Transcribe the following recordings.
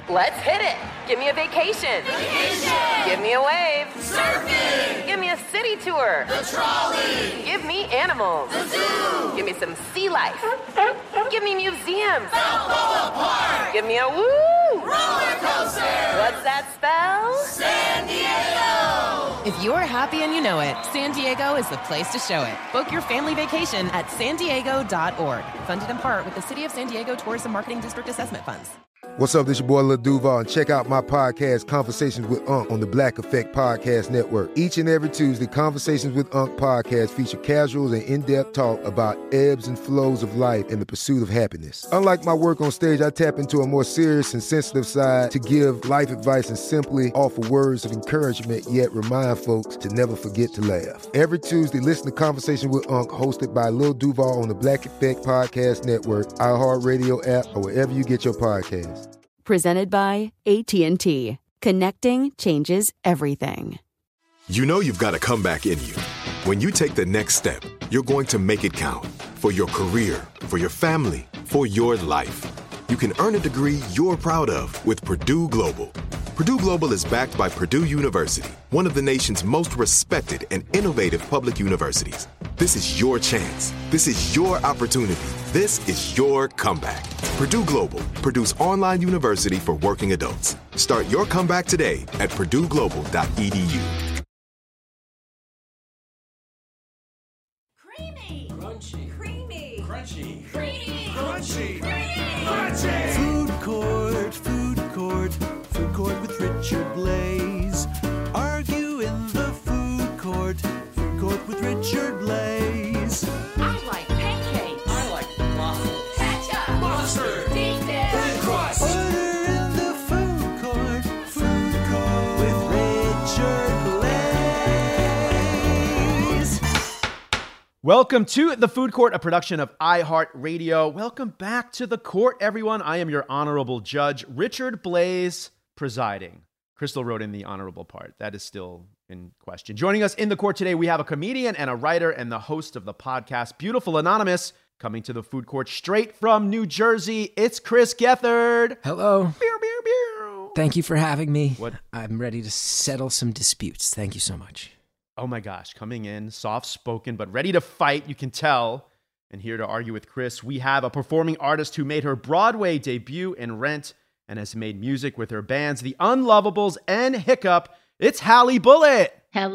Let's hit it. Give me a vacation. Vacation! Give me a wave. Surfing! Give me a city tour. The trolley! Give me animals. The zoo! Give me some sea life. Give me museums. Balboa Park! Give me a woo! Roller coaster! What's that spell? San Diego! If you're happy and you know it, San Diego is the place to show it. Book your family vacation at sandiego.org. Funded in part with the City of San Diego Tourism Marketing District Assessment Funds. What's up, this your boy Lil Duval, and check out my podcast, Conversations with Unc, on the Black Effect Podcast Network. Each and every Tuesday, Conversations with Unc podcast feature casual and in-depth talk about ebbs and flows of life and the pursuit of happiness. Unlike my work on stage, I tap into a more serious and sensitive side to give life advice and simply offer words of encouragement, yet remind folks to never forget to laugh. Every Tuesday, listen to Conversation with Unc, hosted by Lil Duval on the Black Effect Podcast Network, iHeartRadio app, or wherever you get your podcasts. Presented by AT&T. Connecting changes everything. You know you've got a comeback in you. When you take the next step, you're going to make it count. For your career, for your family, for your life. You can earn a degree you're proud of with Purdue Global. Purdue Global is backed by Purdue University, one of the nation's most respected and innovative public universities. This is your chance. This is your opportunity. This is your comeback. Purdue Global, Purdue's online university for working adults. Start your comeback today at purdueglobal.edu. Creamy! Crunchy. Creamy! Crunchy. Creamy! Crunchy. Creamy! Crunchy. Food court, food court, food court with Richard Blaze. Argue in the food court with Richard Blaze. I like pancakes! I like waffles. Ketchup! Mustard. Deep dish! Thin crust. Order in the food court with Richard Blaze. Welcome to The Food Court, a production of iHeartRadio. Welcome back to the court, everyone. I am your honorable judge, Richard Blaze, presiding. Crystal wrote in the honorable part. That is still in question. Joining us in the court today, we have a comedian and a writer and the host of the podcast, Beautiful Anonymous, coming to the food court straight from New Jersey. It's Chris Gethard. Hello. Beow, beow, beow. Thank you for having me. What? I'm ready to settle some disputes. Thank you so much. Oh my gosh, coming in, soft-spoken, but ready to fight, you can tell. And here to argue with Chris, we have a performing artist who made her Broadway debut in Rent and has made music with her bands, The Unlovables and Hiccup. It's Hallie Bullitt.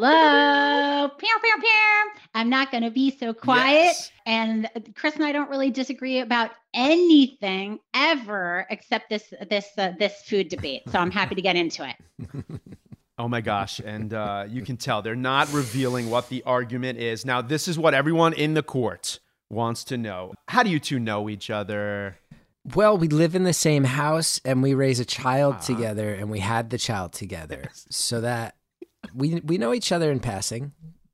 Hello. Pew, pew, pew. I'm not going to be so quiet. Yes. And Chris and I don't really disagree about anything ever except this food debate. So I'm happy to get into it. Oh my gosh. And you can tell they're not revealing what the argument is. Now, this is what everyone in the court wants to know. How do you two know each other? Well, we live in the same house and we raise a child together and we had the child together. So that we know each other in passing.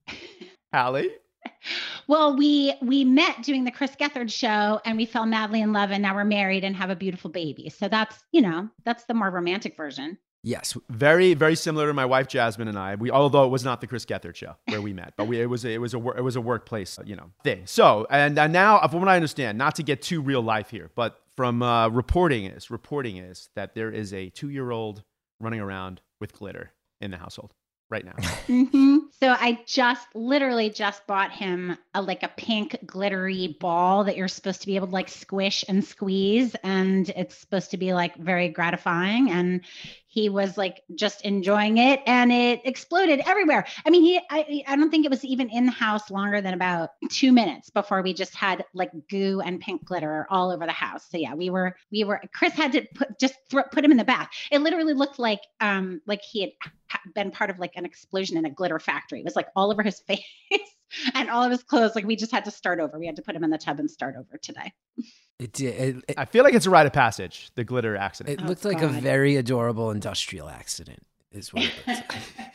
Hallie? Well, we met doing the Chris Gethard show and we fell madly in love and now we're married and have a beautiful baby. So that's the more romantic version. Yes. Very, very similar to my wife, Jasmine, and I. Although it was not the Chris Gethard show where we met, but it was a workplace, thing. So, and now, from what I understand, not to get too real life here, but from reporting is that there is a 2-year-old running around with glitter in the household right now. Mm-hmm. So I literally just bought him a pink glittery ball that you're supposed to be able to squish and squeeze. And it's supposed to be very gratifying. And he was just enjoying it and it exploded everywhere. I mean, I don't think it was even in the house longer than about 2 minutes before we just had goo and pink glitter all over the house. So yeah, Chris had to put him in the bath. It literally looked like he had been part of an explosion in a glitter factory. It was all over his face and all of his clothes. We just had to start over. We had to put him in the tub and start over today. It did. I feel like it's a rite of passage, the glitter accident. It looked like a very adorable industrial accident is what it looked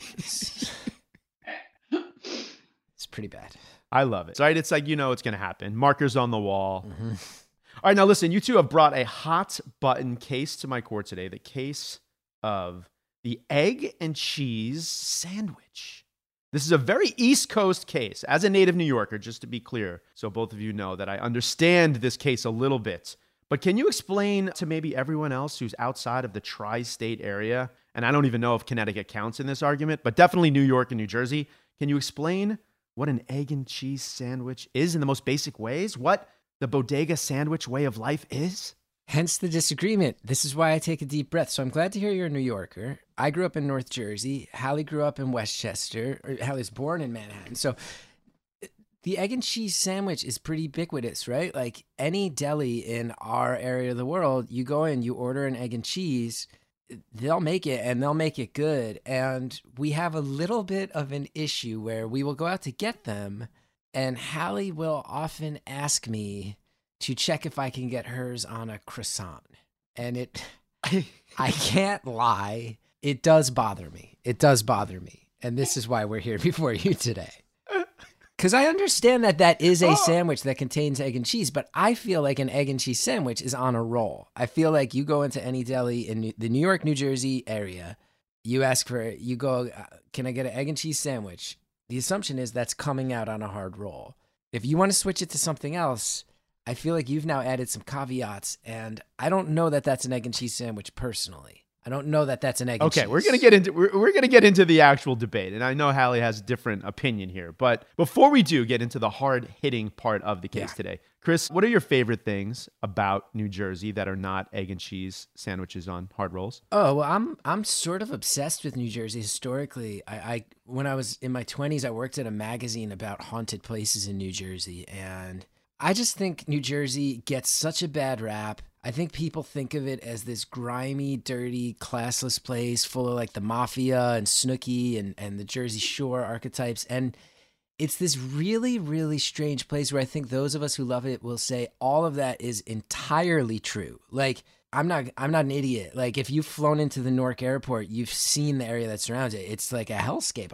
like. It's pretty bad. I love it. Right? It's it's going to happen. Markers on the wall. Mm-hmm. All right, now listen, you two have brought a hot button case to my court today, the case of the egg and cheese sandwich. This is a very East Coast case. As a native New Yorker, just to be clear, so both of you know that I understand this case a little bit. But can you explain to maybe everyone else who's outside of the tri-state area, and I don't even know if Connecticut counts in this argument, but definitely New York and New Jersey, can you explain what an egg and cheese sandwich is in the most basic ways? What the bodega sandwich way of life is? Hence the disagreement. This is why I take a deep breath. So I'm glad to hear you're a New Yorker. I grew up in North Jersey. Hallie grew up in Westchester. Hallie's born in Manhattan. So the egg and cheese sandwich is pretty ubiquitous, right? Like any deli in our area of the world, you go in, you order an egg and cheese, they'll make it and they'll make it good. And we have a little bit of an issue where we will go out to get them, and Hallie will often ask me to check if I can get hers on a croissant. And I can't lie, it does bother me. It does bother me. And this is why we're here before you today. Because I understand that is a sandwich that contains egg and cheese, but I feel like an egg and cheese sandwich is on a roll. I feel like you go into any deli in the New York, New Jersey area, you go, can I get an egg and cheese sandwich? The assumption is that's coming out on a hard roll. If you want to switch it to something else, I feel like you've now added some caveats, and I don't know that that's an egg and cheese sandwich personally. I don't know that that's an egg and cheese. Okay, we're gonna get into the actual debate, and I know Hallie has a different opinion here. But before we do get into the hard-hitting part of the case today, Chris, what are your favorite things about New Jersey that are not egg and cheese sandwiches on hard rolls? Oh, well, I'm sort of obsessed with New Jersey historically. I when I was in my 20s, I worked at a magazine about haunted places in New Jersey, and I just think New Jersey gets such a bad rap. I think people think of it as this grimy, dirty, classless place full of like the mafia and Snooki and the Jersey Shore archetypes. And it's this really, really strange place where I think those of us who love it will say all of that is entirely true. Like, I'm not an idiot. Like, if you've flown into the Newark airport, you've seen the area that surrounds it. It's like a hellscape.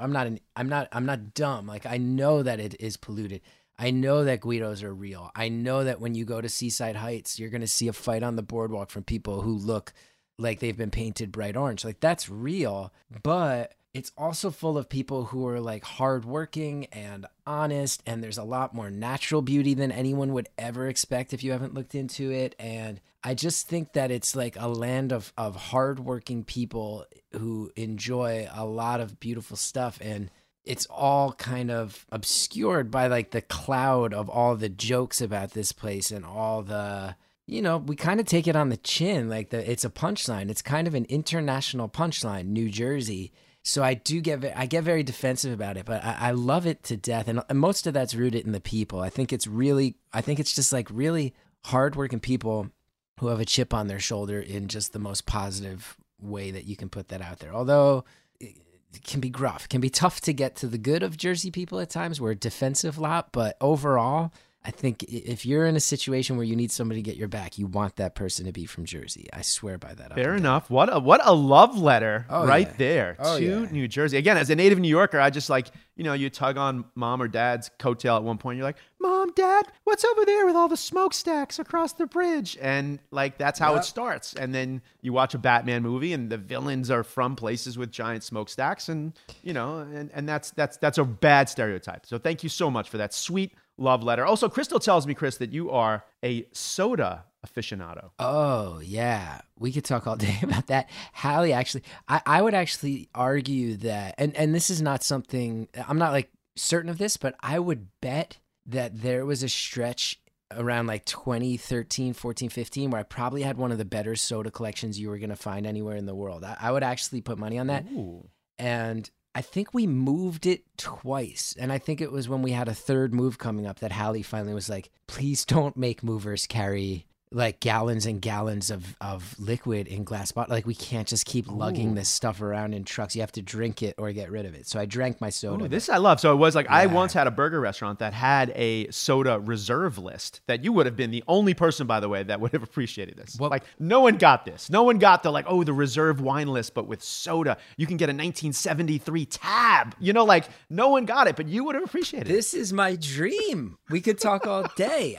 I'm not dumb. Like, I know that it is polluted. I know that Guidos are real. I know that when you go to Seaside Heights, you're going to see a fight on the boardwalk from people who look like they've been painted bright orange. Like, that's real, but it's also full of people who are like hardworking and honest, and there's a lot more natural beauty than anyone would ever expect if you haven't looked into it. And I just think that it's like a land of hardworking people who enjoy a lot of beautiful stuff, and it's all kind of obscured by like the cloud of all the jokes about this place and all the, we kind of take it on the chin. Like it's a punchline. It's kind of an international punchline, New Jersey. So I get very defensive about it, but I love it to death. And most of that's rooted in the people. I think it's just like really hardworking people who have a chip on their shoulder in just the most positive way that you can put that out there. Although it can be gruff, can be tough to get to the good of Jersey people at times. We're a defensive lot, but overall, I think if you're in a situation where you need somebody to get your back, you want that person to be from Jersey. I swear by that. Fair enough. What a love letter there to New Jersey. Again, as a native New Yorker, I just like, you tug on mom or dad's coattail at one point. You're like, Mom, Dad, what's over there with all the smokestacks across the bridge? And like, that's how it starts. And then you watch a Batman movie and the villains are from places with giant smokestacks. And, and that's a bad stereotype. So thank you so much for that sweet love letter. Also, Crystal tells me, Chris, that you are a soda aficionado. Oh, yeah. We could talk all day about that. Hallie, actually, I would actually argue that, and this is not something, I'm not like certain of this, but I would bet that there was a stretch around like 2013, 14, 15, where I probably had one of the better soda collections you were going to find anywhere in the world. I would actually put money on that. Ooh. And I think we moved it twice. And I think it was when we had a third move coming up that Hallie finally was like, please don't make movers carry like gallons and gallons of liquid in glass bottles. Like, we can't just keep lugging this stuff around in trucks. You have to drink it or get rid of it. So I drank my soda. Ooh, this I love. So it was like, I once had a burger restaurant that had a soda reserve list that you would have been the only person, by the way, that would have appreciated this. Well, like, no one got this. No one got the the reserve wine list, but with soda. You can get a 1973 tab. Like, no one got it, but you would have appreciated it. This is my dream. We could talk all day.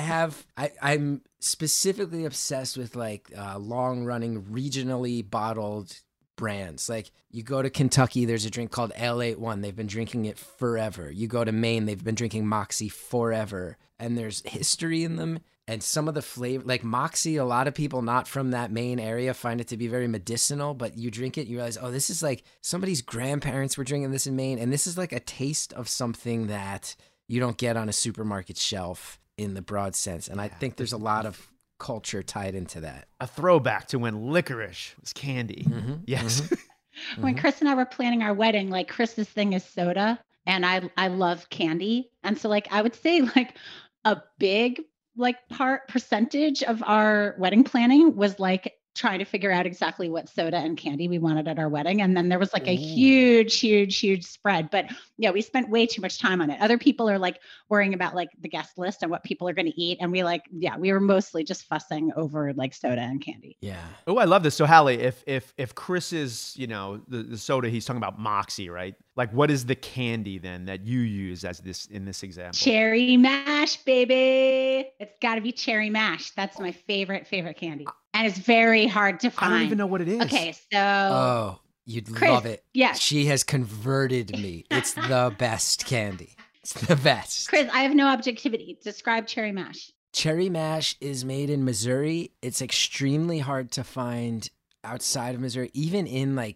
I'm specifically obsessed with like long-running regionally bottled brands. Like, you go to Kentucky, there's a drink called L81. They've been drinking it forever. You go to Maine, they've been drinking Moxie forever. And there's history in them. And some of the flavor, like Moxie, a lot of people not from that Maine area find it to be very medicinal, but you drink it, you realize, oh, this is like somebody's grandparents were drinking this in Maine. And this is like a taste of something that you don't get on a supermarket shelf in the broad sense. And I think there's a lot of culture tied into that. A throwback to when licorice was candy. Yes. When Chris and I were planning our wedding, like Chris's thing is soda and I love candy. And so like, I would say like a big like percentage of our wedding planning was like trying to figure out exactly what soda and candy we wanted at our wedding. And then there was like a huge spread, but yeah, we spent way too much time on it. Other people are like worrying about like the guest list and what people are going to eat. And we were mostly just fussing over like soda and candy. Yeah. Oh, I love this. So Hallie, if Chris is, the soda, he's talking about Moxie, right? Like what is the candy then that you use as in this example? Cherry mash, baby. It's gotta be cherry mash. That's my favorite candy. And it's very hard to find. I don't even know what it is. Okay, so. Oh, you'd Chris, love it. Yes. She has converted me. It's the best candy. It's the best. Chris, I have no objectivity. Describe cherry mash. Cherry mash is made in Missouri. It's extremely hard to find outside of Missouri, even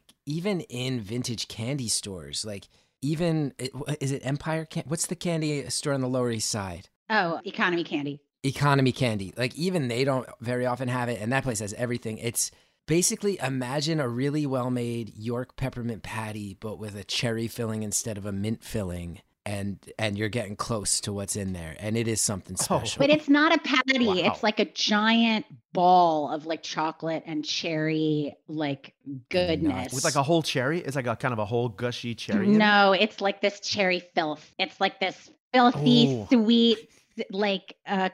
in vintage candy stores. Like is it Empire? What's the candy store on the Lower East Side? Oh, Economy Candy. Economy Candy. Like even they don't very often have it, and that place has everything. It's basically imagine a really well-made York peppermint patty, but with a cherry filling instead of a mint filling. And you're getting close to what's in there. And it is something special. But it's not a patty. Wow. It's like a giant ball of like chocolate and cherry like goodness. With like a whole cherry? It's like a kind of a whole gushy cherry? No, it's like this cherry filth. It's like this filthy, sweet, like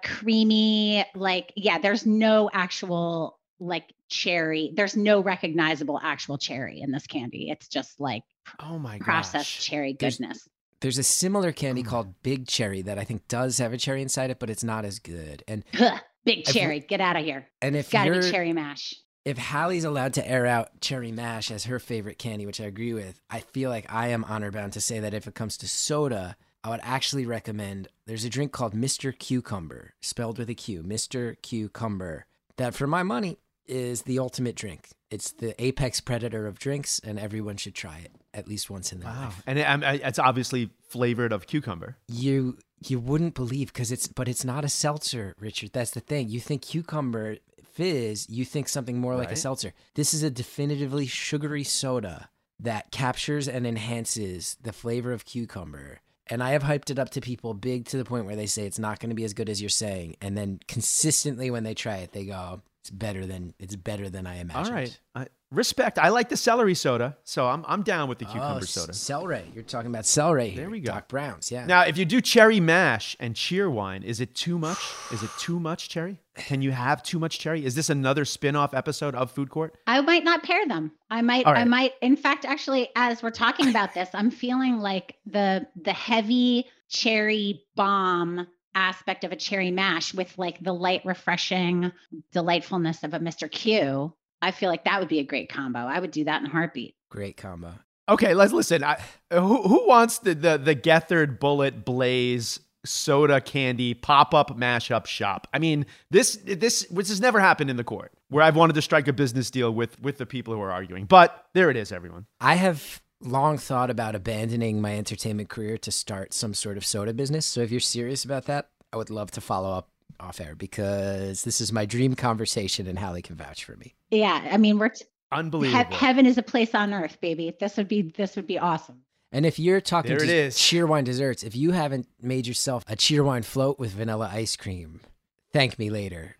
creamy, like, yeah, there's no actual like cherry. There's no recognizable actual cherry in this candy. It's just like processed cherry goodness. There's a similar candy called Big Cherry that I think does have a cherry inside it, but it's not as good. And Big Cherry, get out of here. And it's got to be cherry mash. If Hallie's allowed to air out cherry mash as her favorite candy, which I agree with, I feel like I am honor bound to say that if it comes to soda, I would actually recommend, there's a drink called Mr. Cucumber, spelled with a Q, Mr. Cucumber, that for my money is the ultimate drink. It's the apex predator of drinks, and everyone should try it at least once in their life. And it's obviously flavored of cucumber. You wouldn't believe but it's not a seltzer, Richard. That's the thing. You think cucumber fizz, you think something more like a seltzer. This is a definitively sugary soda that captures and enhances the flavor of cucumber. And I have hyped it up to people big to the point where they say it's not going to be as good as you're saying. And then consistently when they try it, they go, it's better than I imagined. All right. Respect. I like the celery soda, so I'm down with the cucumber soda. Celery. You're talking about celery here. There we go. Doc Brown's, yeah. Now, if you do cherry mash and Cheerwine, is it too much? Is it too much cherry? Can you have too much cherry? Is this another spin-off episode of Food Court? I might not pair them. I might. In fact, actually, as we're talking about this, I'm feeling like the heavy cherry bomb aspect of a cherry mash with like the light, refreshing delightfulness of a Mr. Q. I feel like that would be a great combo. I would do that in a heartbeat. Great combo. Okay, let's listen. Who wants the Gethard Bullet Blaze soda candy pop-up mashup shop? I mean, this has never happened in the court where I've wanted to strike a business deal with the people who are arguing. But there it is, everyone. I have long thought about abandoning my entertainment career to start some sort of soda business. So if you're serious about that, I would love to follow up off air because this is my dream conversation and Hallie can vouch for me. Yeah, I mean, unbelievable. Heaven is a place on earth, baby. This would be awesome. And if you're talking to Cheerwine desserts, if you haven't made yourself a Cheerwine float with vanilla ice cream, thank me later.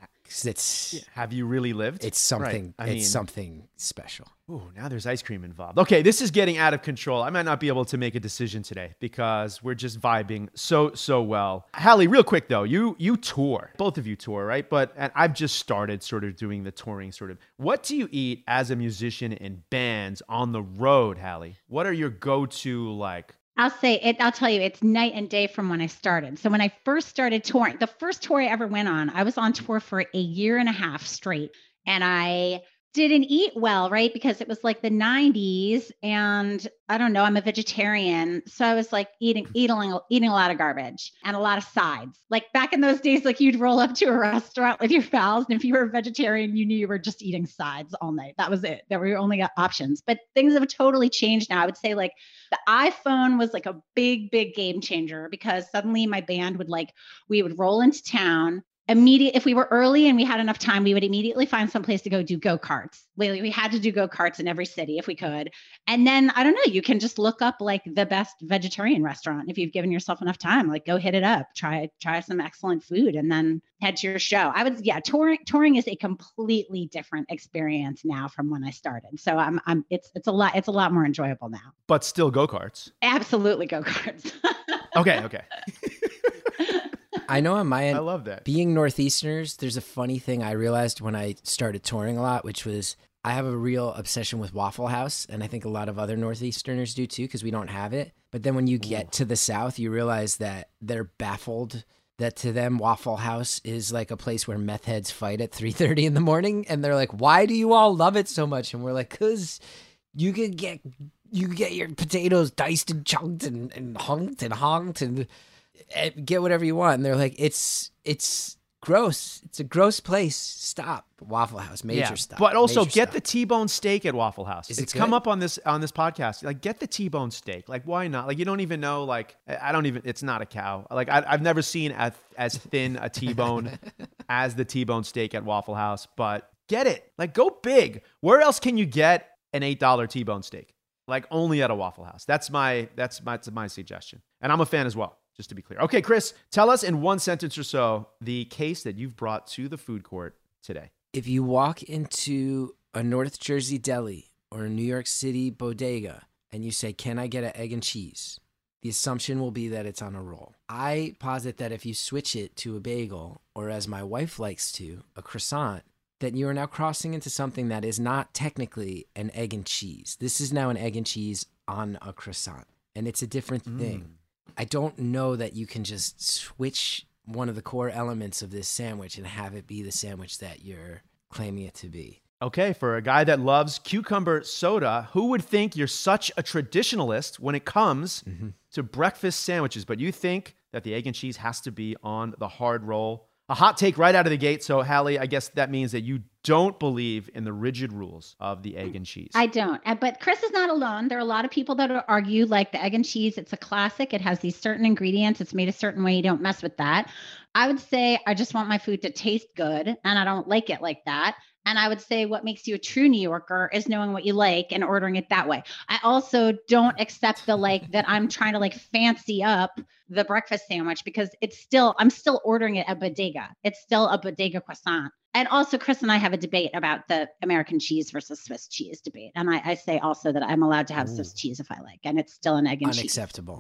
Have you really lived? It's something. Right. It's something special. Ooh, now there's ice cream involved. Okay, this is getting out of control. I might not be able to make a decision today because we're just vibing so well. Hallie, real quick though, you tour. Both of you tour, right? And I've just started sort of doing the touring sort of. What do you eat as a musician in bands on the road, Hallie? What are your go-to like? I'll tell you, it's night and day from when I started. So when I first started touring, the first tour I ever went on, I was on tour for a year and a half straight. And I didn't eat well, right? Because it was like the 90s and I don't know, I'm a vegetarian. So I was like eating a lot of garbage and a lot of sides. Like back in those days, like you'd roll up to a restaurant with your pals. And if you were a vegetarian, you knew you were just eating sides all night. That was it. There were your only options. But things have totally changed now. I would say like the iPhone was like a big, big game changer because suddenly my band we would roll into town. If we were early and we had enough time, we would immediately find some place to go do go-karts. We had to do go-karts in every city if we could. And then, I don't know, you can just look up like the best vegetarian restaurant. If you've given yourself enough time, like go hit it up, try some excellent food and then head to your show. Touring is a completely different experience now from when I started. So it's a lot more enjoyable now. But still go-karts. Absolutely go-karts. Okay. I know on my end, I love that. Being Northeasterners, there's a funny thing I realized when I started touring a lot, which was I have a real obsession with Waffle House. And I think a lot of other Northeasterners do too, because we don't have it. But then when you get to the South, you realize that they're baffled that to them, Waffle House is like a place where meth heads fight at 3:30 in the morning. And they're like, why do you all love it so much? And we're like, because you could get your potatoes diced and chunked and hunked and honked and get whatever you want. And they're like, it's gross. It's a gross place. Stop. Waffle House, major stop. But also Major get stop. the T-bone steak at Waffle House. It's come good? up on this podcast. Like, get the T-bone steak. Like, why not? Like, you don't even know. Like, it's not a cow. Like, I've never seen as thin a T-bone as the T-bone steak at Waffle House. But get it. Like, go big. Where else can you get an $8 T-bone steak? Like, only at a Waffle House. That's my suggestion. And I'm a fan as well, just to be clear. Okay, Chris, tell us in one sentence or so the case that you've brought to the food court today. If you walk into a North Jersey deli or a New York City bodega and you say, can I get an egg and cheese? The assumption will be that it's on a roll. I posit that if you switch it to a bagel, or as my wife likes to, a croissant, that you are now crossing into something that is not technically an egg and cheese. This is now an egg and cheese on a croissant, and it's a different thing. I don't know that you can just switch one of the core elements of this sandwich and have it be the sandwich that you're claiming it to be. Okay, for a guy that loves cucumber soda, who would think you're such a traditionalist when it comes to breakfast sandwiches? But you think that the egg and cheese has to be on the hard roll. A hot take right out of the gate. So, Hallie, I guess that means that you don't believe in the rigid rules of the egg and cheese. I don't. But Chris is not alone. There are a lot of people that argue like the egg and cheese, it's a classic. It has these certain ingredients. It's made a certain way. You don't mess with that. I would say I just want my food to taste good, and I don't like it like that. And I would say what makes you a true New Yorker is knowing what you like and ordering it that way. I also don't accept the that I'm trying to fancy up the breakfast sandwich because I'm still ordering it at bodega. It's still a bodega croissant. And also Chris and I have a debate about the American cheese versus Swiss cheese debate. And I say also that I'm allowed to have Swiss cheese if I like, and it's still an egg and cheese.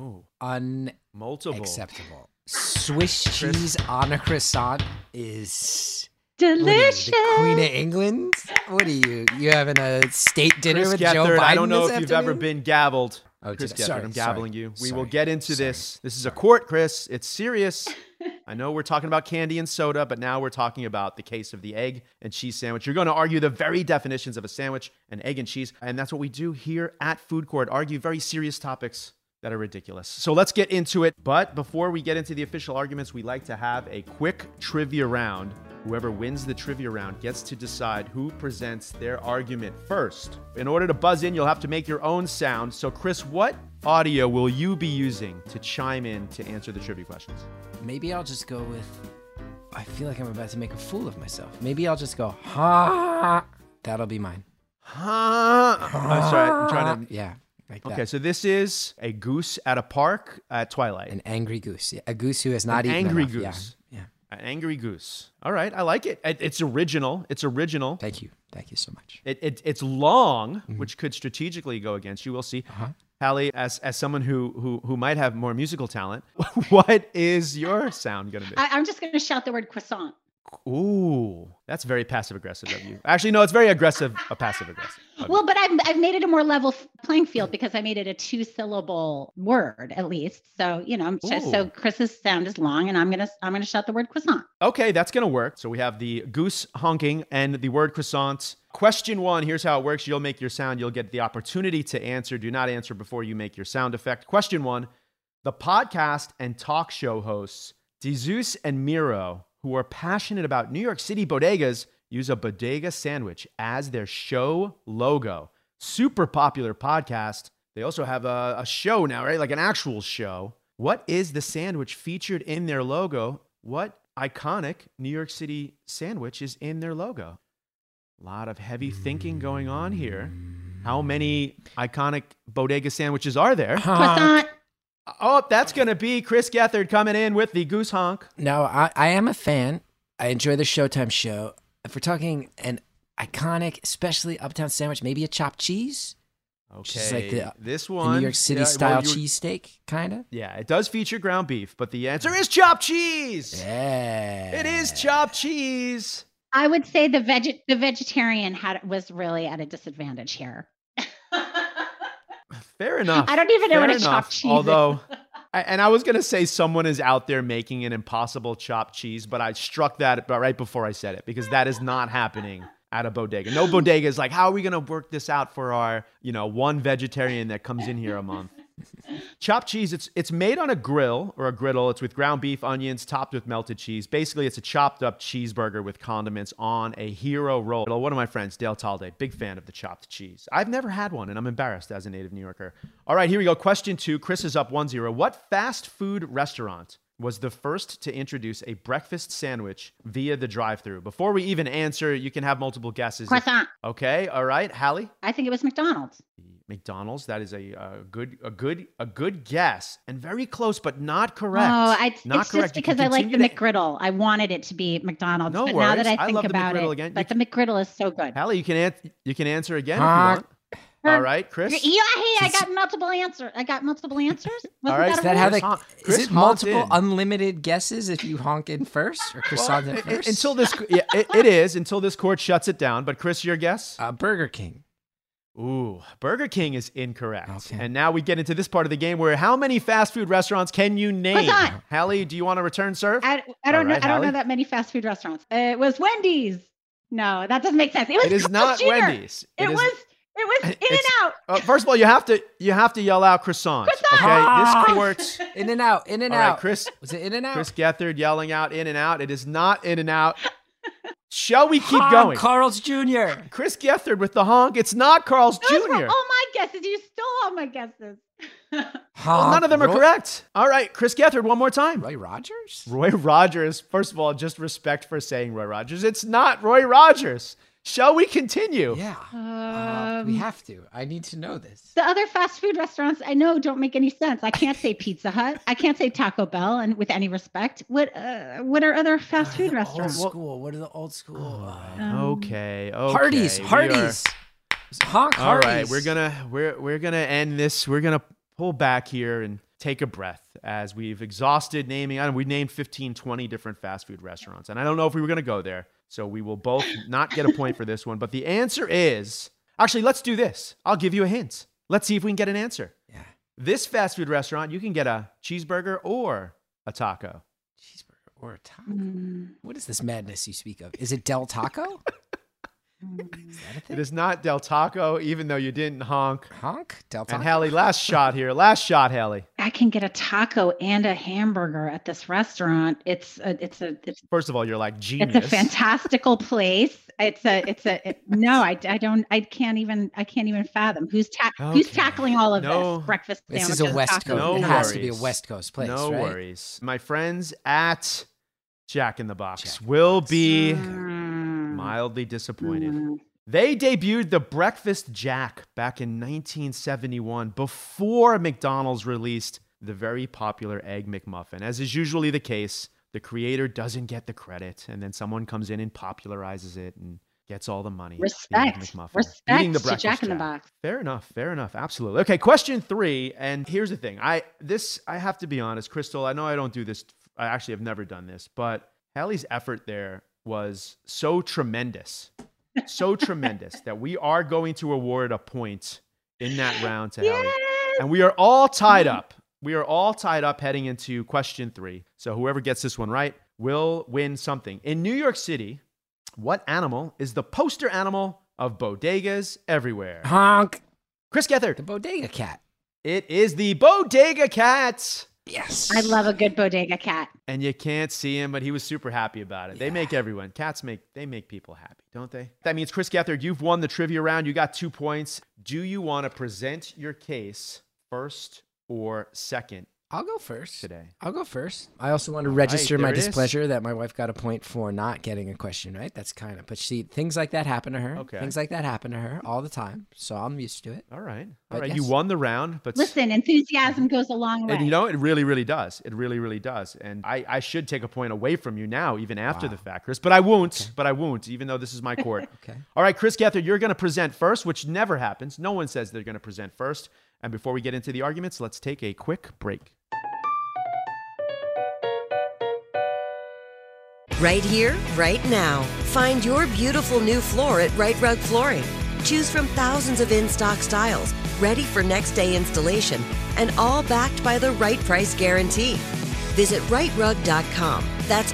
Unacceptable. Swiss cheese on a croissant is delicious. The Queen of England? What are you? You having a state dinner Chris with Gethard, Joe Biden? I don't know this if you've afternoon? ever been gavelled. Oh, Chris Gethard, sorry, I'm gaveling you. We will sorry, get into sorry. this. This is a court, Chris. It's serious. I know we're talking about candy and soda, but now we're talking about the case of the egg and cheese sandwich. You're going to argue the very definitions of a sandwich, an egg and cheese, and that's what we do here at Food Court, argue very serious topics that are ridiculous. So let's get into it. But before we get into the official arguments, we like to have a quick trivia round. Whoever wins the trivia round gets to decide who presents their argument first. In order to buzz in, you'll have to make your own sound. So Chris, what audio will you be using to chime in to answer the trivia questions? Maybe I'll just go with, I feel like I'm about to make a fool of myself. Maybe I'll just go, ha. That'll be mine. Ha. I'm sorry, I'm trying to... Yeah. Like Okay, that. so this is a goose at a park at twilight. An angry goose. Yeah. A goose who has not An eaten angry enough. goose. Yeah. An angry goose. All right, I like it. It's original. It's original. Thank you so much. It's long, which could strategically go against you. We'll see. Hallie, as someone who might have more musical talent, what is your sound going to be? I'm just going to shout the word croissant. Ooh, that's very passive-aggressive of you. Actually, no, it's very aggressive, passive-aggressive. Well, but I've made it a more level playing field because I made it a 2-syllable word at least. So, so Chris's sound is long, and I'm gonna shout the word croissant. Okay, that's going to work. So we have the goose honking and the word croissant. Question 1, here's how it works. You'll make your sound. You'll get the opportunity to answer. Do not answer before you make your sound effect. Question 1, the podcast and talk show hosts, Jesus and Miro, who are passionate about New York City bodegas, use a bodega sandwich as their show logo. Super popular podcast. They also have a show now, right? Like an actual show. What is the sandwich featured in their logo? What iconic New York City sandwich is in their logo? A lot of heavy thinking going on here. How many iconic bodega sandwiches are there? Croissant. Oh, that's going to be Chris Gethard coming in with the goose honk. Now, I am a fan. I enjoy the Showtime show. If we're talking an iconic, especially uptown sandwich, maybe a chopped cheese. Okay, Just like this the one, New York City style cheesesteak, kind of. Yeah, it does feature ground beef, but the answer is chopped cheese. Yeah, it is chopped cheese. I would say the vegetarian was really at a disadvantage here. Fair enough. I don't even know Fair what a enough. chopped cheese Although, is. and I was going to say someone is out there making an impossible chopped cheese, but I struck that right before I said it because that is not happening at a bodega. No bodega is like, how are we going to work this out for our, one vegetarian that comes in here a month? Chopped cheese, it's made on a grill or a griddle. It's with ground beef, onions, topped with melted cheese. Basically, it's a chopped up cheeseburger with condiments on a hero roll. One of my friends, Dale Talde, big fan of the chopped cheese. I've never had one, and I'm embarrassed as a native New Yorker. All right, here we go. Question 2. Chris is up 1-0. What fast food restaurant was the first to introduce a breakfast sandwich via the drive-thru? Before we even answer, you can have multiple guesses. Croissant. Okay, all right. Hallie? I think it was McDonald's. McDonald's. That is a good guess and very close, but not correct. Oh, not it's correct. just because I like the McGriddle. I wanted it to be McDonald's, No but worries. now that I think love about the McGriddle it, again. but the McGriddle is so good. Hallie, you can answer again if you want. All right, Chris. Yeah, hey, I got multiple answers. All right, Is that how they? Chris Is it multiple honked in. unlimited guesses if you honk in first or croissant in first? Until this, it is until this court shuts it down. But Chris, your guess? Burger King. Ooh, Burger King is incorrect. Okay. And now we get into this part of the game where how many fast food restaurants can you name? Croissant. Hallie, do you want to return serve? I don't know. right, I don't know Hallie? that many fast food restaurants. It was Wendy's. No, that doesn't make sense. It was It is Carl's not Jr. Wendy's. It was In and Out. First of all, you have to yell out croissant. Croissant. Okay, this court. In and Out. In and All right, Out. Chris. Was it In and Out? Chris Gethard yelling out In and Out. It is not In and Out. Shall we keep going? Carl's Jr. Chris Gethard with the honk. It's not Carl's Jr. Those were all my guesses. You stole all my guesses. Well, none of them are correct. All right, Chris Gethard, one more time. Roy Rogers? Roy Rogers. First of all, just respect for saying Roy Rogers. It's not Roy Rogers. Shall we continue? Yeah. We have to. I need to know this. The other fast food restaurants I know don't make any sense. I can't say Pizza Hut. I can't say Taco Bell. And with any respect, what are other fast food restaurants? Old school. What are the old school? Okay. Hardee's. Hardee's. Honk All Hardee's. right, we're gonna end this. We're gonna pull back here and take a breath as we've exhausted naming. We named 15, 20 different fast food restaurants, and I don't know if we were gonna go there. So we will both not get a point for this one. But the answer is, actually, let's do this. I'll give you a hint. Let's see if we can get an answer. Yeah. This fast food restaurant, you can get a cheeseburger or a taco. Cheeseburger or a taco. What is this madness you speak of? Is it Del Taco? Is that a thing? It is not Del Taco, even though you didn't honk. Honk? Del Taco? And Hallie, last shot here. Last shot, Hallie. I can get a taco and a hamburger at this restaurant. It's First of all, you're like genius. It's a fantastical place. I can't even fathom who's tackling all of this breakfast This sandwiches. is a West Coast. No it has to be a worries. West Coast place, No right? worries. My friends at Jack in the Box will be mildly disappointed. They debuted the Breakfast Jack back in 1971 before McDonald's released the very popular Egg McMuffin. As is usually the case, the creator doesn't get the credit, and then someone comes in and popularizes it and gets all the money. Respect Eating the to Breakfast Jack in the Box. Fair enough. Absolutely. Okay, question 3. And here's the thing. I have to be honest, Crystal, I know I don't do this. I actually have never done this, but Hallie's effort there was so tremendous that we are going to award a point in that round to Hallie. And we are all tied up. We are all tied up heading into question 3. So whoever gets this one right will win something. In New York City, what animal is the poster animal of bodegas everywhere. Honk. Chris Gethard. The Bodega Cat. It is the Bodega Cat. Yes. I love a good bodega cat. And you can't see him, but he was super happy about it. They make everyone. Cats make people happy, don't they? That means, Chris Gethard, you've won the trivia round. You got 2 points. Do you want to present your case first or second? I'll go first today. I'll go first. I also want to register my there it is. displeasure that my wife got a point for not getting a question right. That's kind of, but see, things like that happen to her. Okay. Things like that happen to her all the time. So I'm used to it. All right. But All right. yes. You won the round, but Listen, enthusiasm goes a long way. and you know, it really, really does. It really, really does. And I should take a point away from you now, even after the fact, Chris. But I won't. Okay. But I won't, even though this is my court. Okay. All right, Chris Gethard, you're going to present first, which never happens. No one says they're going to present first. And before we get into the arguments, let's take a quick break. Right here, right now. Find your beautiful new floor at Right Rug Flooring. Choose from thousands of in-stock styles, ready for next day installation, and all backed by the right price guarantee. Visit rightrug.com. That's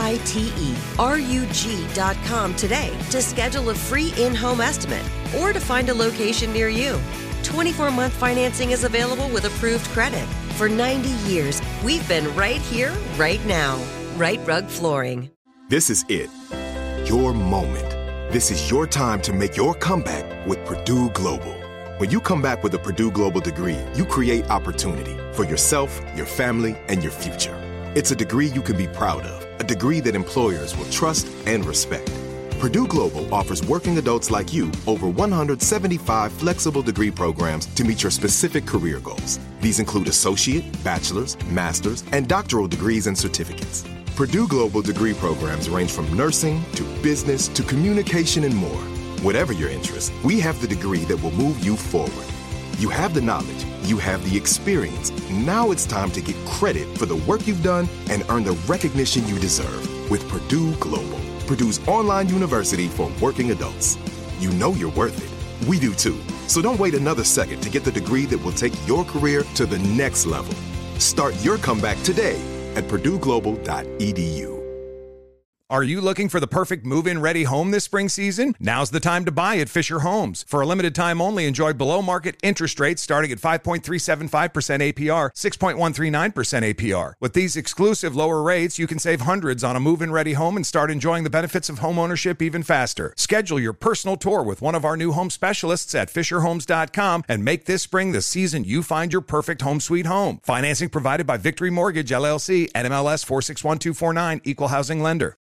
RITERUG.com today to schedule a free in-home estimate or to find a location near you. 24-month financing is available with approved credit. For 90 years, we've been right here, right now. Right Rug Flooring. This is it. Your moment. This is your time to make your comeback with Purdue Global. When you come back with a Purdue Global degree, you create opportunity for yourself, your family, and your future. It's a degree you can be proud of, a degree that employers will trust and respect. Purdue Global offers working adults like you over 175 flexible degree programs to meet your specific career goals. These include associate, bachelor's, master's, and doctoral degrees and certificates. Purdue Global degree programs range from nursing to business to communication and more. Whatever your interest, we have the degree that will move you forward. You have the knowledge, you have the experience. Now it's time to get credit for the work you've done and earn the recognition you deserve with Purdue Global, Purdue's online university for working adults. You know you're worth it. We do too. So don't wait another second to get the degree that will take your career to the next level. Start your comeback today at purdueglobal.edu. Are you looking for the perfect move-in ready home this spring season? Now's the time to buy at Fisher Homes. For a limited time only, enjoy below-market interest rates starting at 5.375% APR, 6.139% APR. With these exclusive lower rates, you can save hundreds on a move-in ready home and start enjoying the benefits of homeownership even faster. Schedule your personal tour with one of our new home specialists at FisherHomes.com and make this spring the season you find your perfect home sweet home. Financing provided by Victory Mortgage, LLC, NMLS 461249, Equal Housing Lender.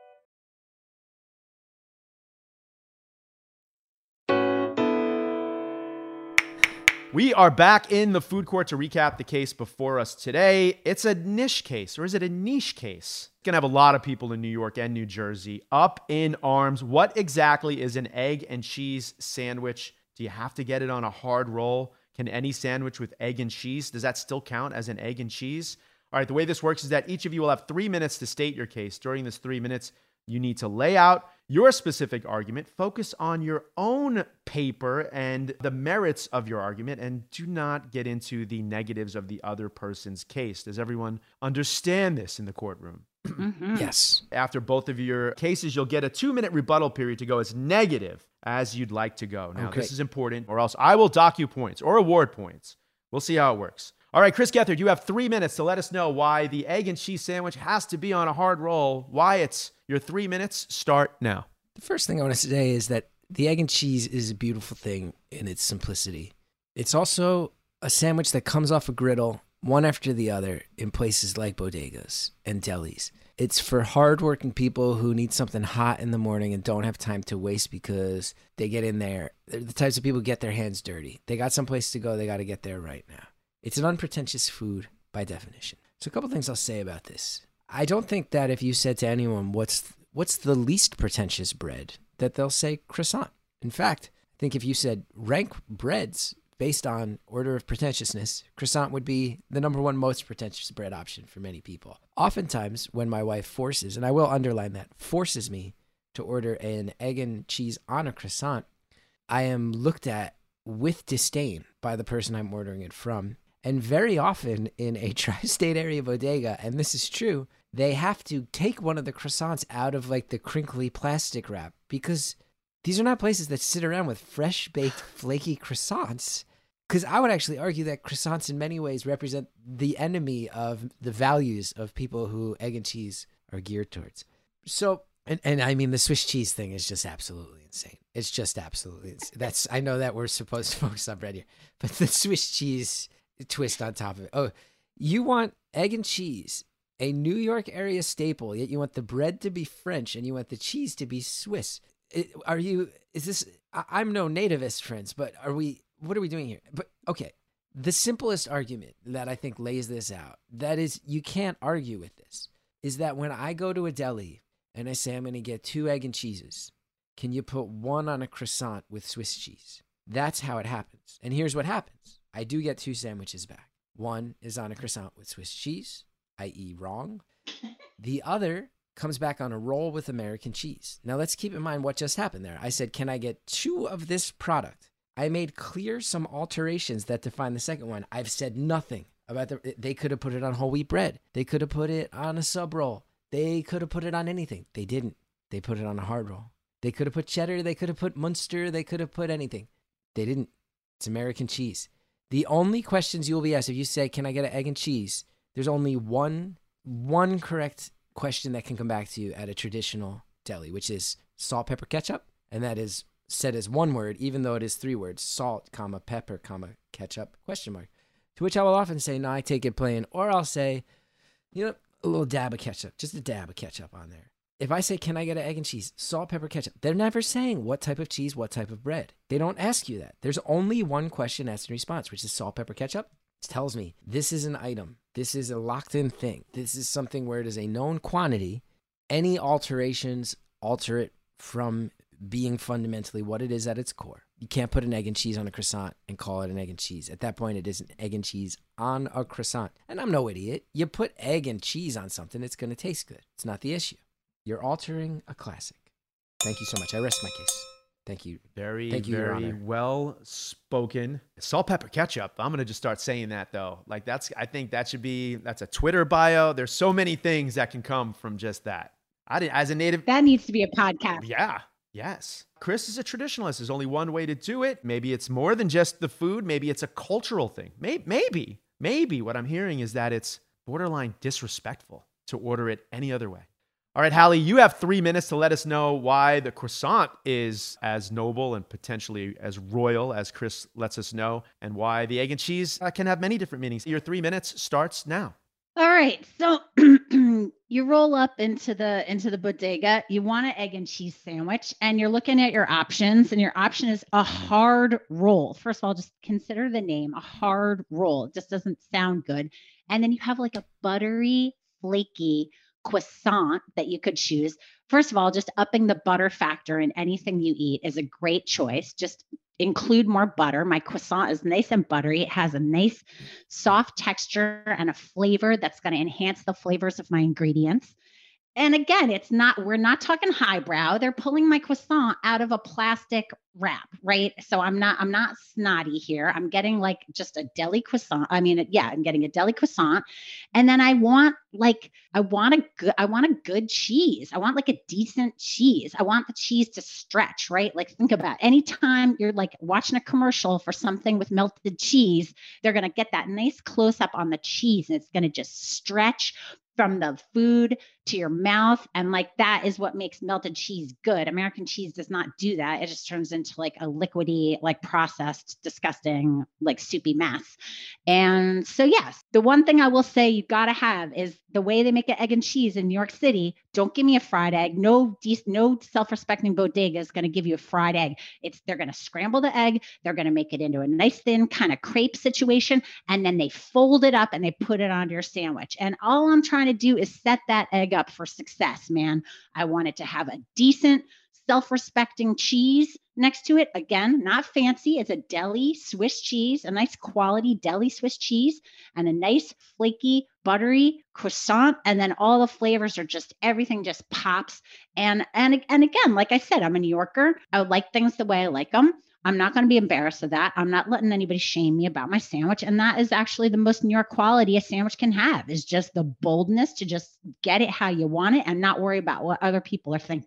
We are back in the food court to recap the case before us today. It's a niche case, or is it a niche case? It's going to have a lot of people in New York and New Jersey up in arms. What exactly is an egg and cheese sandwich? Do you have to get it on a hard roll? Can any sandwich with egg and cheese, does that still count as an egg and cheese? All right, the way this works is that each of you will have 3 minutes to state your case. During this 3 minutes, you need to lay out your specific argument, focus on your own paper and the merits of your argument, and do not get into the negatives of the other person's case. Does everyone understand this in the courtroom? Mm-hmm. Yes. After both of your cases, you'll get a 2-minute rebuttal period to go as negative as you'd like to go. Now, This is important, or else I will dock you points or award points. We'll see how it works. All right, Chris Gethard, you have 3 minutes to let us know why the egg and cheese sandwich has to be on a hard roll. Why it's your 3 minutes start now. The first thing I want to say is that the egg and cheese is a beautiful thing in its simplicity. It's also a sandwich that comes off a griddle one after the other in places like bodegas and delis. It's for hardworking people who need something hot in the morning and don't have time to waste because they get in there. They're the types of people who get their hands dirty. They got someplace to go. They got to get there right now. It's an unpretentious food by definition. So a couple things I'll say about this. I don't think that if you said to anyone, what's the least pretentious bread, that they'll say croissant. In fact, I think if you said rank breads based on order of pretentiousness, croissant would be the number one most pretentious bread option for many people. Oftentimes, when my wife forces, and I will underline that, forces me to order an egg and cheese on a croissant, I am looked at with disdain by the person I'm ordering it from. And very often in a tri-state area bodega, and this is true, they have to take one of the croissants out of like the crinkly plastic wrap because These are not places that sit around with fresh baked flaky croissants. Because I would actually argue that croissants in many ways represent the enemy of the values of people who egg and cheese are geared towards. So, and I mean, the Swiss cheese thing is just absolutely insane. It's just absolutely insane. I know that we're supposed to focus on bread here, but the Swiss cheese twist on top of it. Oh, you want egg and cheese, a New York area staple, yet you want the bread to be French and you want the cheese to be Swiss. I'm no nativist, friends, but what are we doing here? But okay, the simplest argument that I think lays this out, that is, you can't argue with this, is that when I go to a deli and I say I'm going to get 2 egg and cheeses, can you put 1 on a croissant with Swiss cheese? That's how it happens. And here's what happens. I do get 2 sandwiches back. 1 is on a croissant with Swiss cheese, i.e. wrong. The other comes back on a roll with American cheese. Now let's keep in mind what just happened there. I said, can I get 2 of this product? I made clear some alterations that define the second one. I've said nothing about they could have put it on whole wheat bread. They could have put it on a sub roll. They could have put it on anything. They didn't. They put it on a hard roll. They could have put cheddar. They could have put Munster. They could have put anything. They didn't. It's American cheese. The only questions you will be asked if you say, can I get an egg and cheese? There's only one correct question that can come back to you at a traditional deli, which is salt, pepper, ketchup. And that is said as 1 word, even though it is 3 words, salt, comma, pepper, comma, ketchup, question mark. To which I will often say, no, I take it plain. Or I'll say, a little dab of ketchup, just a dab of ketchup on there. If I say, can I get an egg and cheese, salt, pepper, ketchup, they're never saying what type of cheese, what type of bread. They don't ask you that. There's only one question asked in response, which is salt, pepper, ketchup. It tells me this is an item. This is a locked-in thing. This is something where it is a known quantity. Any alterations alter it from being fundamentally what it is at its core. You can't put an egg and cheese on a croissant and call it an egg and cheese. At that point, it is an egg and cheese on a croissant. And I'm no idiot. You put egg and cheese on something, it's going to taste good. It's not the issue. You're altering a classic. Thank you so much. I rest my case. Thank you. Very Your Honor. well spoken. Salt, pepper, ketchup. I'm going to just start saying that though. I think that's a Twitter bio. There's so many things that can come from just that. As a native. That needs to be a podcast. Yeah. Yes. Chris is a traditionalist. There's only one way to do it. Maybe it's more than just the food. Maybe it's a cultural thing. Maybe what I'm hearing is that it's borderline disrespectful to order it any other way. All right, Hallie, you have 3 minutes to let us know why the croissant is as noble and potentially as royal as Chris lets us know, and why the egg and cheese can have many different meanings. Your 3 minutes starts now. All right. So you roll up into the bodega. You want an egg and cheese sandwich, and you're looking at your options, and your option is a hard roll. First of all, just consider the name, a hard roll. It just doesn't sound good. And then you have like a buttery, flaky croissant that you could choose. First of all, just upping the butter factor in anything you eat is a great choice. Just include more butter. My croissant is nice and buttery. It has a nice soft texture and a flavor that's going to enhance the flavors of my ingredients. And again, we're not talking highbrow. They're pulling my croissant out of a plastic wrap, right? So I'm not snotty here. I'm getting like just a deli croissant. I'm getting a deli croissant. And then I want a good cheese. I want like a decent cheese. I want the cheese to stretch, right? Like think about it. Anytime you're like watching a commercial for something with melted cheese, they're going to get that nice close up on the cheese, and it's going to just stretch from the food to your mouth. And like, that is what makes melted cheese good. American cheese does not do that. It just turns into like a liquidy, like processed, disgusting, like soupy mess. And so, yes, the one thing I will say you got to have is the way they make an egg and cheese in New York City. Don't give me a fried egg. No self-respecting bodega is going to give you a fried egg. They're going to scramble the egg. They're going to make it into a nice thin kind of crepe situation. And then they fold it up and they put it onto your sandwich. And all I'm trying to do is set that egg up for success, man. I want it to have a decent, self-respecting cheese next to it. Again, not fancy. It's a deli Swiss cheese, a nice quality deli Swiss cheese, and a nice flaky, buttery croissant. And then all the flavors are just, everything just pops. And again, like I said, I'm a New Yorker. I would like things the way I like them. I'm not going to be embarrassed of that. I'm not letting anybody shame me about my sandwich. And that is actually the most New York quality a sandwich can have, is just the boldness to just get it how you want it and not worry about what other people are thinking.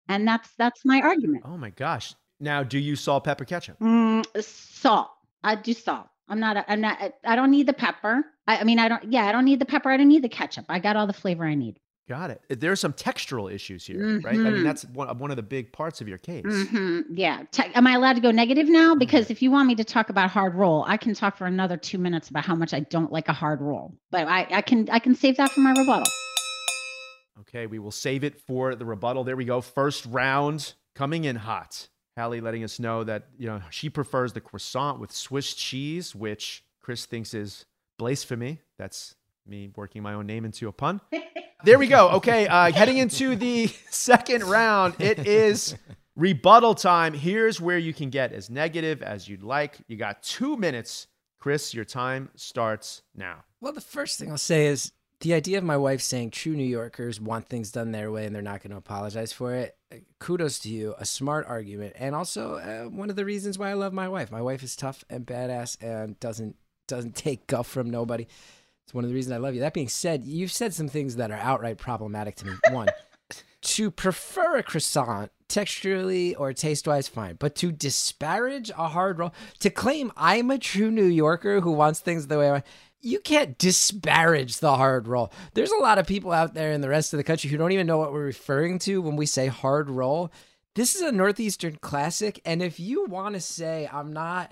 And that's my argument. Oh my gosh. Now, do you salt, pepper, ketchup? Salt. I do salt. I don't need the pepper. I don't need the pepper. I don't need the ketchup. I got all the flavor I need. Got it. There's some textural issues here, right? I mean, that's one of the big parts of your case. Yeah. Am I allowed to go negative now? Because if you want me to talk about hard roll, I can talk for another 2 minutes about how much I don't like a hard roll. But I can save that for my rebuttal. Okay, we will save it for the rebuttal. There we go. First round coming in hot. Hallie letting us know that, she prefers the croissant with Swiss cheese, which Chris thinks is blasphemy. That's me working my own name into a pun. There we go. Okay, heading into the second round, it is rebuttal time. Here's where you can get as negative as you'd like. You got 2 minutes. Chris, your time starts now. Well, the first thing I'll say is the idea of my wife saying true New Yorkers want things done their way and they're not going to apologize for it. Kudos to you. A smart argument. And also one of the reasons why I love my wife. My wife is tough and badass and doesn't take guff from nobody. It's one of the reasons I love you. That being said, you've said some things that are outright problematic to me. One, to prefer a croissant texturally or taste-wise, fine. But to disparage a hard roll, to claim I'm a true New Yorker who wants things the way I want, you can't disparage the hard roll. There's a lot of people out there in the rest of the country who don't even know what we're referring to when we say hard roll. This is a Northeastern classic, and if you want to say I'm not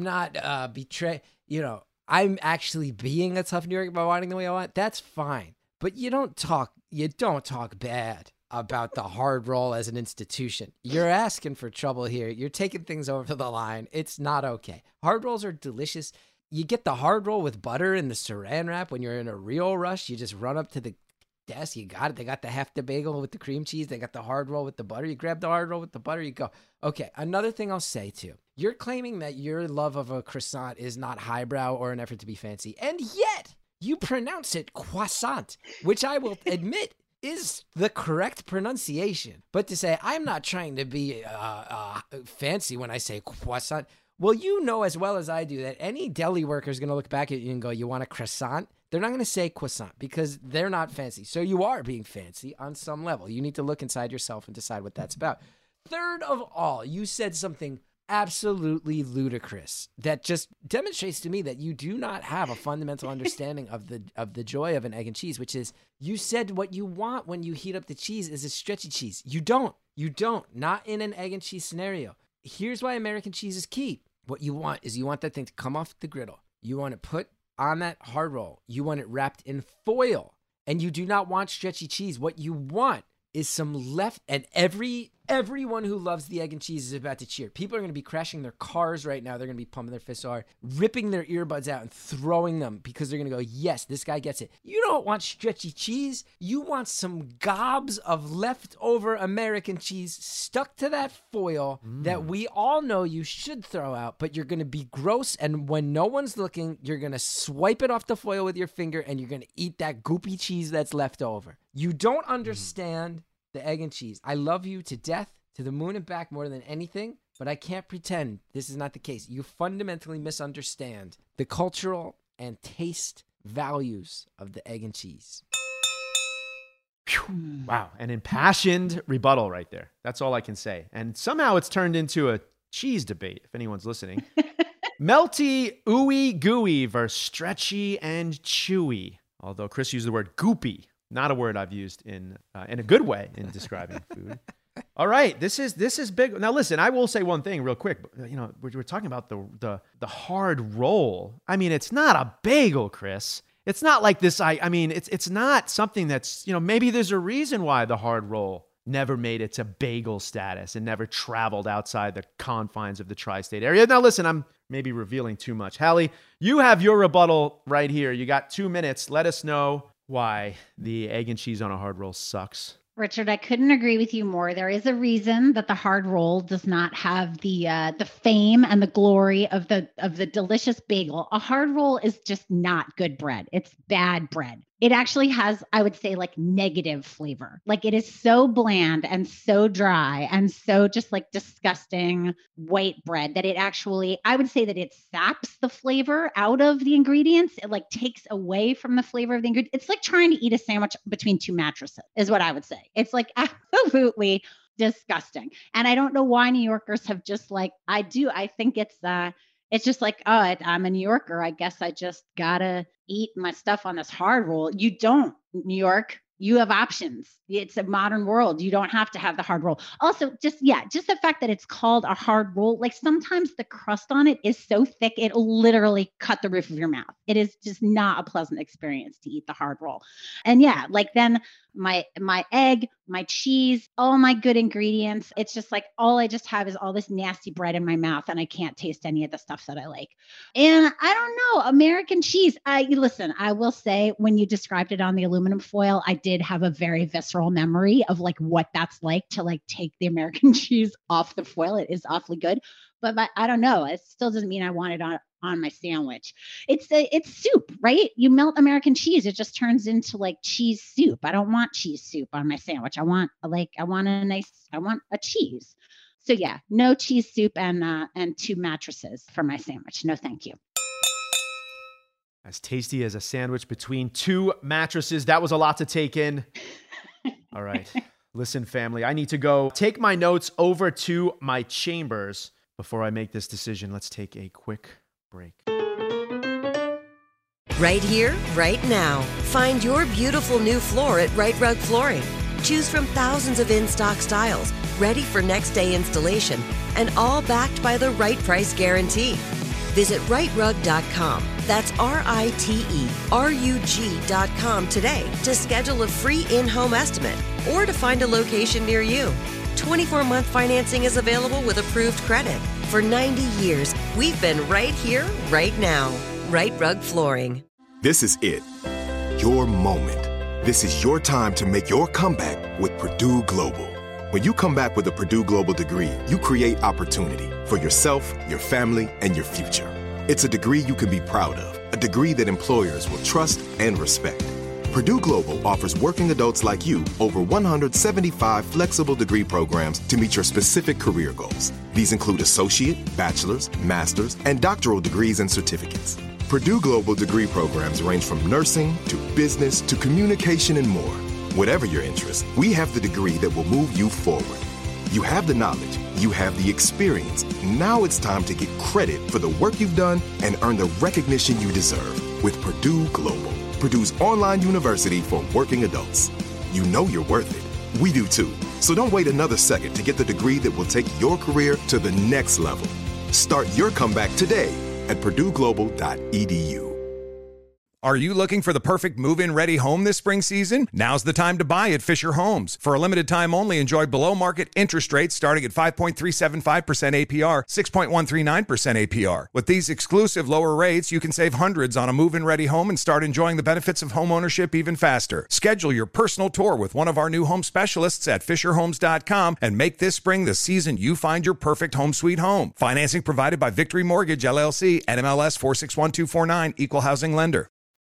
I'm actually being a tough New Yorker by wanting the way I want, that's fine. But you don't talk bad about the hard roll as an institution. You're asking for trouble here. You're taking things over the line. It's not okay. Hard rolls are delicious. You get the hard roll with butter and the saran wrap when you're in a real rush. You just run up to the desk. You got it. They got the hefty bagel with the cream cheese. They got the hard roll with the butter. You grab the hard roll with the butter. You go. Okay, another thing I'll say too. You're claiming that your love of a croissant is not highbrow or an effort to be fancy. And yet, you pronounce it croissant, which I will admit is the correct pronunciation. But to say, I'm not trying to be fancy when I say croissant, well, you know as well as I do that any deli worker is going to look back at you and go, you want a croissant? They're not going to say croissant because they're not fancy. So you are being fancy on some level. You need to look inside yourself and decide what that's about. Third of all, you said something absolutely ludicrous that just demonstrates to me that you do not have a fundamental understanding of the joy of an egg and cheese, which is you said what you want when you heat up the cheese is a stretchy cheese. You don't. Not in an egg and cheese scenario. Here's why American cheese is key. What you want is you want that thing to come off the griddle. You want it put on that hard roll. You want it wrapped in foil. And you do not want stretchy cheese. What you want is some left, and everyone who loves the egg and cheese is about to cheer. People are going to be crashing their cars right now. They're going to be pumping their fists hard, ripping their earbuds out and throwing them because they're going to go, yes, this guy gets it. You don't want stretchy cheese. You want some gobs of leftover American cheese stuck to that foil that we all know you should throw out, but you're going to be gross. And when no one's looking, you're going to swipe it off the foil with your finger and you're going to eat that goopy cheese that's left over. You don't understand the egg and cheese. I love you to death, to the moon and back more than anything, but I can't pretend this is not the case. You fundamentally misunderstand the cultural and taste values of the egg and cheese. Wow, an impassioned rebuttal right there. That's all I can say. And somehow it's turned into a cheese debate, if anyone's listening. Melty, ooey, gooey versus stretchy and chewy. Although Chris used the word goopy. Not a word I've used in a good way in describing food. All right, this is big. Now listen, I will say one thing real quick. We're talking about the hard roll. I mean, it's not a bagel, Chris. It's not like this. I mean, it's not something that's, maybe there's a reason why the hard roll never made it to bagel status and never traveled outside the confines of the tri-state area. Now listen, I'm maybe revealing too much. Hallie, you have your rebuttal right here. You got 2 minutes. Let us know why the egg and cheese on a hard roll sucks. Richard, I couldn't agree with you more. There is a reason that the hard roll does not have the fame and the glory of the delicious bagel. A hard roll is just not good bread. It's bad bread. It actually has, I would say, like negative flavor. Like it is so bland and so dry and so just like disgusting white bread that it actually, I would say that it saps the flavor out of the ingredients. It like takes away from the flavor of the ingredient. It's like trying to eat a sandwich between two mattresses is what I would say. It's like absolutely disgusting. And I don't know why New Yorkers have just like, I think it's just like, oh, I'm a New Yorker. I guess I just gotta eat my stuff on this hard roll. You don't, New York. You have options. It's a modern world. You don't have to have the hard roll. Also, just the fact that it's called a hard roll, like sometimes the crust on it is so thick, it'll literally cut the roof of your mouth. It is just not a pleasant experience to eat the hard roll. And yeah, like then my egg, my cheese, all my good ingredients. It's just like all I just have is all this nasty bread in my mouth and I can't taste any of the stuff that I like. And I don't know, American cheese. Listen, I will say when you described it on the aluminum foil, I did have a very visceral memory of like what that's like to like take the American cheese off the foil. It is awfully good, but I don't know. It still doesn't mean I want it on my sandwich. It's soup, right? You melt American cheese, it just turns into like cheese soup. I don't want cheese soup on my sandwich. I want a cheese. So yeah, no cheese soup and 2 mattresses for my sandwich. No, thank you. As tasty as a sandwich between 2 mattresses. That was a lot to take in. All right. Listen, family, I need to go take my notes over to my chambers before I make this decision. Let's take a quick break. Right here, right now. Find your beautiful new floor at Right Rug Flooring. Choose from thousands of in-stock styles, ready for next day installation, and all backed by the right price guarantee. Visit rightrug.com. That's RITERUG.com today to schedule a free in-home estimate or to find a location near you. 24-month financing is available with approved credit. For 90 years, we've been right here, right now. Right Rug Flooring. This is it. Your moment. This is your time to make your comeback with Purdue Global. When you come back with a Purdue Global degree, you create opportunity for yourself, your family, and your future. It's a degree you can be proud of, a degree that employers will trust and respect. Purdue Global offers working adults like you over 175 flexible degree programs to meet your specific career goals. These include associate, bachelor's, master's, and doctoral degrees and certificates. Purdue Global degree programs range from nursing to business to communication and more. Whatever your interest, we have the degree that will move you forward. You have the knowledge, you have the experience. Now it's time to get credit for the work you've done and earn the recognition you deserve with Purdue Global, Purdue's online university for working adults. You know you're worth it. We do too. So don't wait another second to get the degree that will take your career to the next level. Start your comeback today at purdueglobal.edu. Are you looking for the perfect move-in ready home this spring season? Now's the time to buy at Fisher Homes. For a limited time only, enjoy below-market interest rates starting at 5.375% APR, 6.139% APR. With these exclusive lower rates, you can save hundreds on a move-in ready home and start enjoying the benefits of homeownership even faster. Schedule your personal tour with one of our new home specialists at FisherHomes.com and make this spring the season you find your perfect home sweet home. Financing provided by Victory Mortgage, LLC, NMLS 461249, Equal Housing Lender.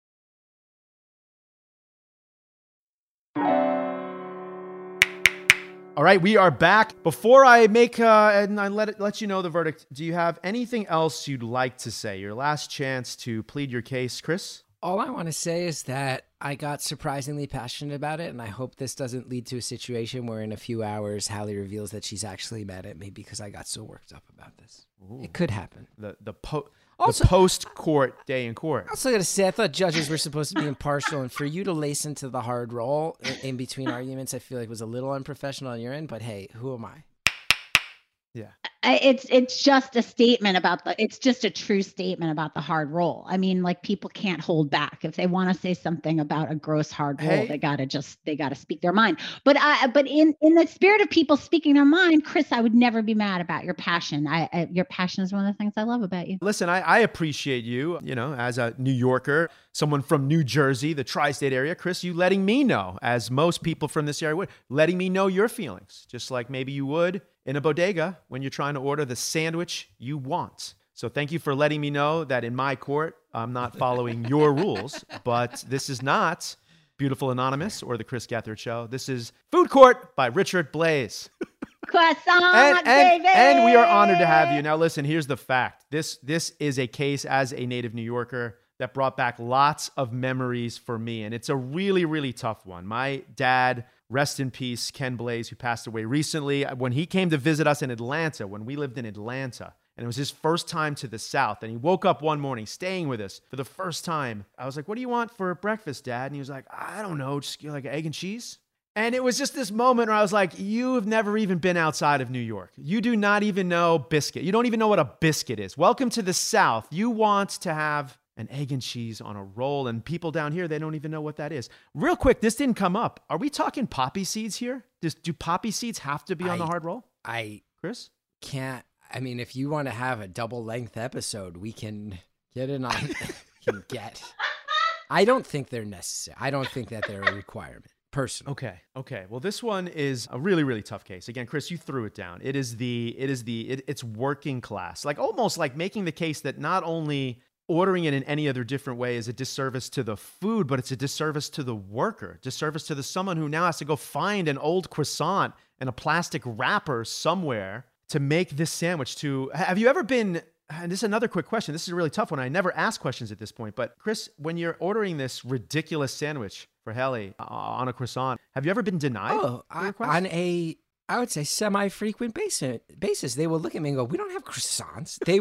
All right, we are back. Before I make and I let you know the verdict, do you have anything else you'd like to say? Your last chance to plead your case, Chris? All I want to say is that I got surprisingly passionate about it, and I hope this doesn't lead to a situation where in a few hours Hallie reveals that she's actually mad at me because I got so worked up about this. Ooh. It could happen. The post-court day in court. I also got to say, I thought judges were supposed to be impartial, and for you to lace into the hard roll in between arguments, I feel like was a little unprofessional on your end, but hey, who am I? Yeah. It's just a statement about it's just a true statement about the hard roll. I mean, like people can't hold back. If they want to say something about a gross hard roll, they got to speak their mind. But in the spirit of people speaking their mind, Chris, I would never be mad about your passion. Your passion is one of the things I love about you. Listen, I appreciate you, as a New Yorker, someone from New Jersey, the tri-state area, Chris, you letting me know, as most people from this area would, letting me know your feelings, just like maybe you would in a bodega when you're trying to order the sandwich you want. So thank you for letting me know that in my court, I'm not following your rules, but this is not Beautiful Anonymous or the Chris Gethard Show. This is Food Court by Richard Blais. Croissant, baby! And we are honored to have you. Now listen, here's the fact. This is a case as a native New Yorker that brought back lots of memories for me, and it's a really, really tough one. My dad Rest in peace, Ken Blaze, who passed away recently. When he came to visit us in Atlanta, when we lived in Atlanta, and it was his first time to the South, and he woke up one morning staying with us for the first time. I was like, what do you want for breakfast, Dad? And he was like, I don't know, just like egg and cheese. And it was just this moment where I was like, you have never even been outside of New York. You do not even know biscuit. You don't even know what a biscuit is. Welcome to the South. You want to have an egg and cheese on a roll, and people down here, they don't even know what that is. Real quick, this didn't come up. Are we talking poppy seeds here? Do poppy seeds have to be on the hard roll? Chris? Can't. I mean, if you want to have a double length episode, we can get in on I don't think they're necessary. I don't think that they're a requirement, personally. Okay. Well, this one is a really, really tough case. Again, Chris, you threw it down. It's working class. Like almost like making the case that not only ordering it in any other different way is a disservice to the food, but it's a disservice to the worker, disservice to someone who now has to go find an old croissant in a plastic wrapper somewhere to make this sandwich. Have you ever been, and this is another quick question, this is a really tough one, I never ask questions at this point, but Chris, when you're ordering this ridiculous sandwich for Haley on a croissant, have you ever been denied? On a, I would say, semi-frequent basis, they will look at me and go, we don't have croissants. They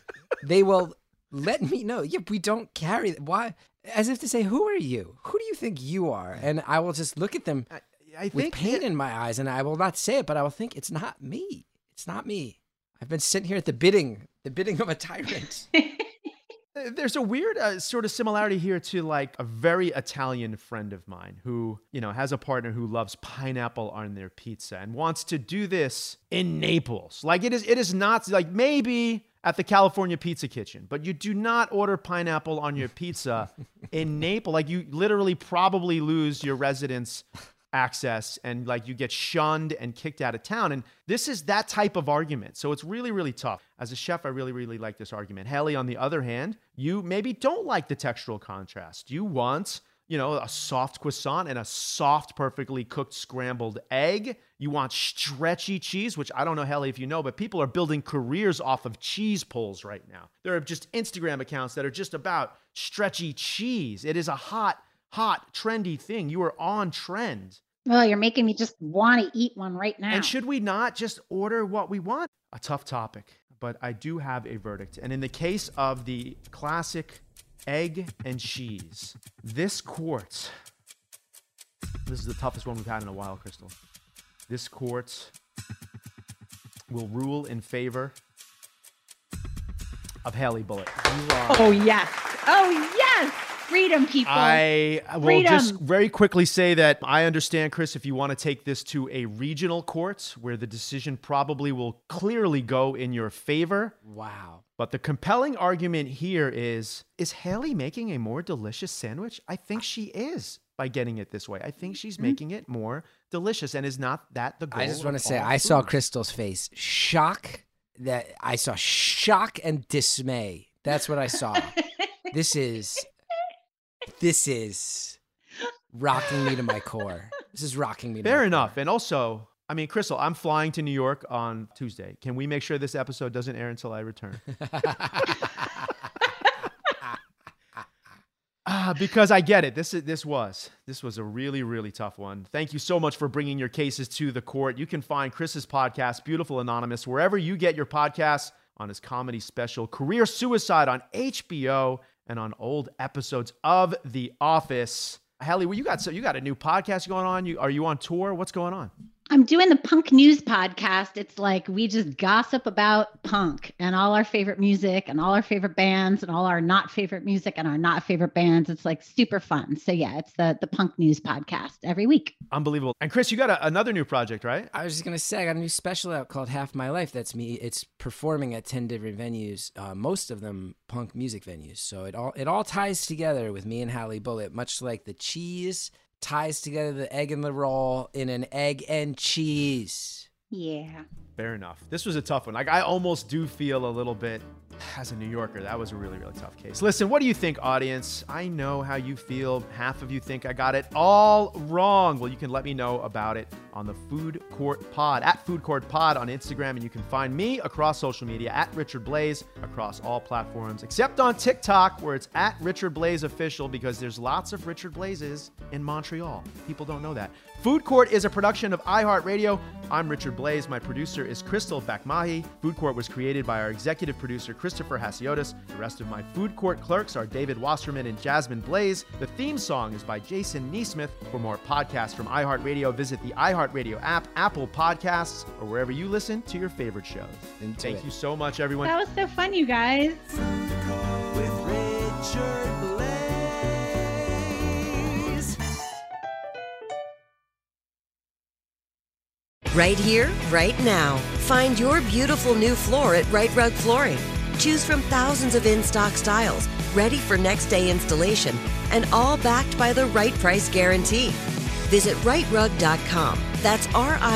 will let me know, we don't carry, why? As if to say, who are you? Who do you think you are? And I will just look at them with pain in my eyes, and I will not say it, but I will think, it's not me. It's not me. I've been sitting here at the bidding of a tyrant. There's a weird sort of similarity here to like a very Italian friend of mine who, has a partner who loves pineapple on their pizza and wants to do this in Naples. Like it is not like maybe at the California Pizza Kitchen, but you do not order pineapple on your pizza in Naples. Like you literally probably lose your residence access and like you get shunned and kicked out of town. And this is that type of argument. So it's really, really tough. As a chef, I really, really like this argument. Haley, on the other hand, you maybe don't like the textural contrast. You want, a soft croissant and a soft, perfectly cooked scrambled egg. You want stretchy cheese, which I don't know, Haley, if you know, but people are building careers off of cheese pulls right now. There are just Instagram accounts that are just about stretchy cheese. It is a hot, trendy thing. You are on trend. Well, you're making me just want to eat one right now. And should we not just order what we want? A tough topic, but I do have a verdict. And in the case of the classic egg and cheese, this quart, this is the toughest one we've had in a while, Crystal. This quart will rule in favor of Haley Bullitt. Oh, yes. Freedom, people. I will just very quickly say that I understand, Chris, if you want to take this to a regional court where the decision probably will clearly go in your favor. Wow. But the compelling argument here is Haley making a more delicious sandwich? I think she is by getting it this way. I think she's making it more delicious. And is not that the goal? I just want to say, I saw Crystal's face. Shock and dismay. That's what I saw. This is rocking me to my core. Fair enough. And also, I mean, Crystal, I'm flying to New York on Tuesday. Can we make sure this episode doesn't air until I return? Because I get it. This was a really, really tough one. Thank you so much for bringing your cases to the court. You can find Chris's podcast, Beautiful Anonymous, wherever you get your podcasts, on his comedy special, Career Suicide, on HBO, and on old episodes of The Office. Haley, you got a new podcast going on. Are you on tour? What's going on? I'm doing the Punk News podcast. It's like we just gossip about punk and all our favorite music and all our favorite bands and all our not favorite music and our not favorite bands. It's like super fun. So yeah, it's the Punk News podcast every week. Unbelievable. And Chris, you got another new project, right? I was just going to say, I got a new special out called Half My Life. That's me. It's performing at 10 different venues, most of them punk music venues. So it all ties together with me and Haley Bullitt, much like the cheese ties together the egg and the roll in an egg and cheese. Yeah. Fair enough. This was a tough one. Like, I almost do feel a little bit, as a New Yorker, that was a really, really tough case. Listen, what do you think, audience? I know how you feel. Half of you think I got it all wrong. Well, you can let me know about it on the Food Court Pod, at Food Court Pod on Instagram. And you can find me across social media, at Richard Blaze, across all platforms, except on TikTok, where it's at Richard Blaze Official, because there's lots of Richard Blazes in Montreal. People don't know that. Food Court is a production of iHeartRadio. I'm Richard Blais. My producer is Crystal Bakmahi. Food Court was created by our executive producer, Christopher Hasiotis. The rest of my Food Court clerks are David Wasserman and Jasmine Blais. The theme song is by Jason Neesmith. For more podcasts from iHeartRadio, visit the iHeartRadio app, Apple Podcasts, or wherever you listen to your favorite shows. Thank you so much, everyone. That was so fun, you guys. With Richard Blais. Right here, right now. Find your beautiful new floor at Right Rug Flooring. Choose from thousands of in-stock styles, ready for next day installation, and all backed by the right price guarantee. Visit rightrug.com. That's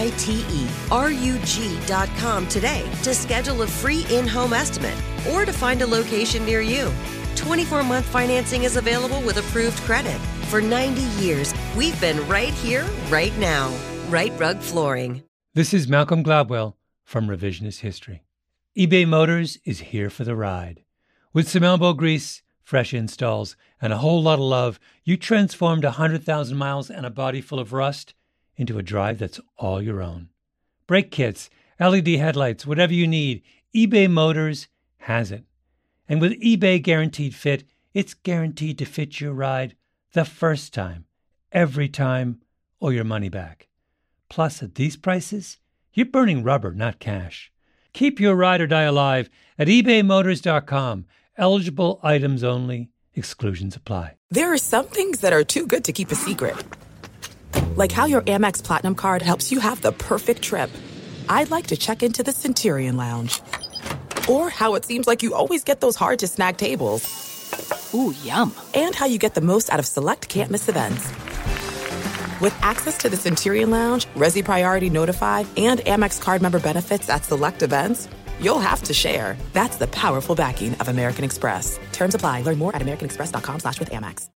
RITERUG.com today to schedule a free in-home estimate or to find a location near you. 24-month financing is available with approved credit. For 90 years, we've been right here, right now. Right Rug Flooring. This is Malcolm Gladwell from Revisionist History. eBay Motors is here for the ride. With some elbow grease, fresh installs, and a whole lot of love, you transformed 100,000 miles and a body full of rust into a drive that's all your own. Brake kits, LED headlights, whatever you need, eBay Motors has it. And with eBay Guaranteed Fit, it's guaranteed to fit your ride the first time, every time, or your money back. Plus, at these prices, you're burning rubber, not cash. Keep your ride or die alive at ebaymotors.com. Eligible items only. Exclusions apply. There are some things that are too good to keep a secret. Like how your Amex Platinum card helps you have the perfect trip. I'd like to check into the Centurion Lounge. Or how it seems like you always get those hard-to-snag tables. Ooh, yum. And how you get the most out of select can't-miss events. With access to the Centurion Lounge, Resi Priority Notified, and Amex card member benefits at select events, you'll have to share. That's the powerful backing of American Express. Terms apply. Learn more at americanexpress.com/withAmex.